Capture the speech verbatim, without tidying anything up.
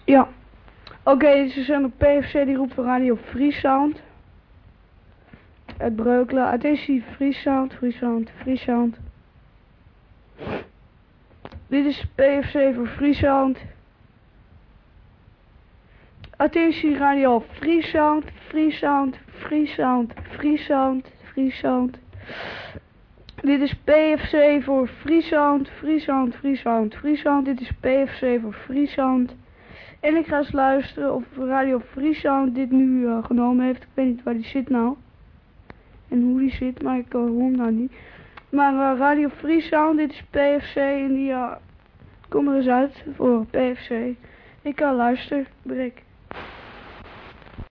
Ja. Oké, okay, dit is een P F C die roept voor Radio Friesland. Het Breukelen. Attentie, Friesland, Friesland, Friesland. Dit is P F C voor Friesland. Attentie, Radio Friesland, Friesland, Friesland, Friesland, Friesland. Dit is P F C voor Friesland, Friesland, Friesland, Friesland. Dit is P F C voor Friesland. En ik ga eens luisteren of Radio Friesland dit nu uh, genomen heeft. Ik weet niet waar die zit nou. En hoe die zit, maar ik uh, hoor hem nou niet. Maar uh, Radio Friesland, dit is P F C en die uh, kom er eens uit voor P F C. Ik kan uh, luisteren, Brik.